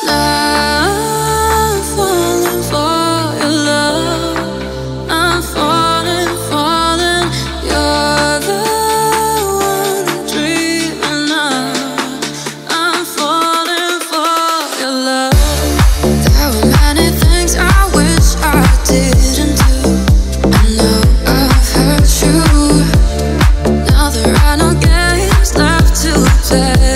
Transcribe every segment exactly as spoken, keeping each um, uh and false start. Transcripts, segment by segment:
I'm falling for your love. I'm falling, falling. You're the one I'm dreaming of. I'm falling for your love. There were many things I wish I didn't do. I know I've hurt you. Now there are no games left to play.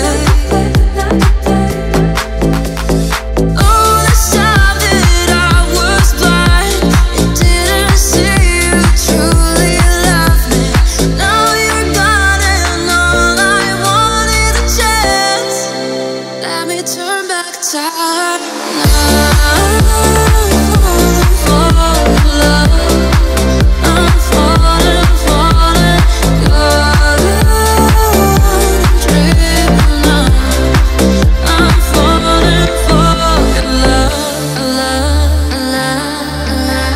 Turn back time. I'm falling for your love. I'm falling, falling. You're the one I'm dreaming of. I'm falling for your love, love, love.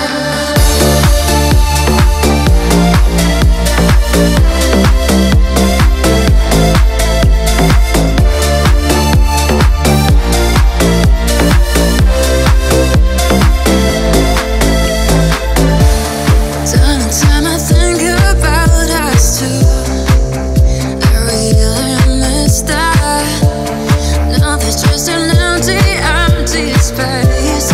Time I think about us two, I really miss that. Now there's just an empty, empty space.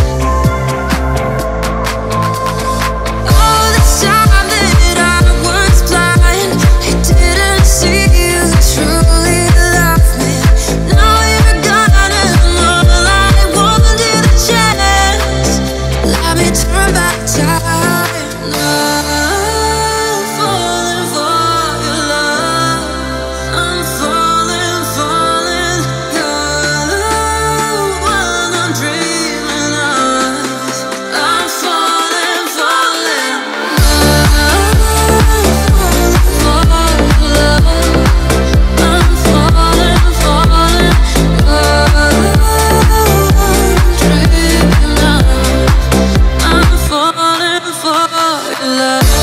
All the time that I was blind, I didn't see you truly love me. Now you're gone and all I wanted a chance. Let me turn back time now. Love.